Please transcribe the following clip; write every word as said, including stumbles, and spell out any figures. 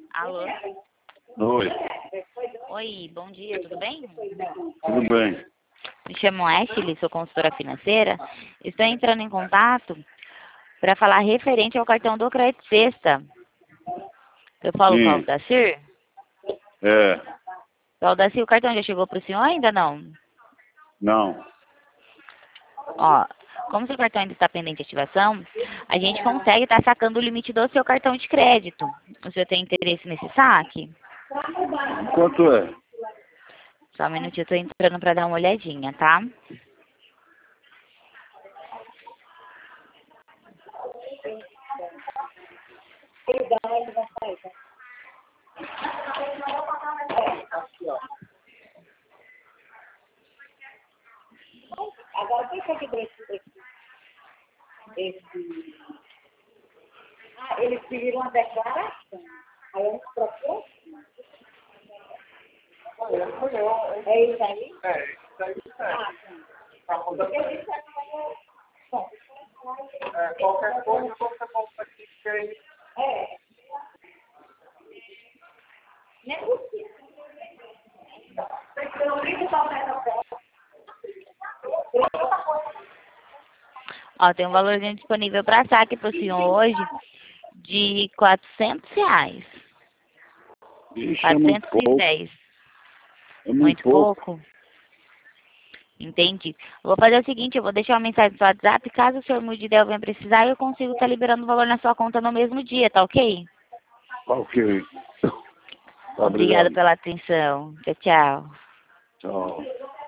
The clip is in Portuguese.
Alô? Oi, Oi, bom dia, tudo bem? tudo bem? Me chamo Ashley, sou consultora financeira. Estou entrando em contato para falar referente ao cartão do Crédito Sexta. Eu falo com o Sim, Aldacir? é, O Aldacir, o cartão já chegou para o senhor ou ainda não? não. Ó, como seu cartão ainda está pendente de ativação, a gente consegue estar sacando o limite do seu cartão de crédito. O senhor tem interesse nesse saque? Quanto é? Só um minutinho, eu estou entrando para dar uma olhadinha, tá? Agora, deixa aqui esse, esse... Ah, eles pediram uma declaração. Aí eu não procuro. É isso aí? É, isso aí Ah, tá. Bom, é, qualquer coisa você volta aqui que é é. Negocia. Eu não ligo para essa peça. Ó, tem um valorzinho disponível para saque para o senhor hoje de quatrocentos reais. Ixi, é muito quatrocentos e pouco. dez. É muito Muito pouco. pouco? Entendi. Eu vou fazer o seguinte, eu vou deixar uma mensagem no seu WhatsApp. Caso o senhor mude de ideia ou venha precisar, eu consigo estar liberando o valor na sua conta no mesmo dia, tá ok? Ok. Tá, Obrigada obrigado. pela atenção. Tchau, tchau. Tchau.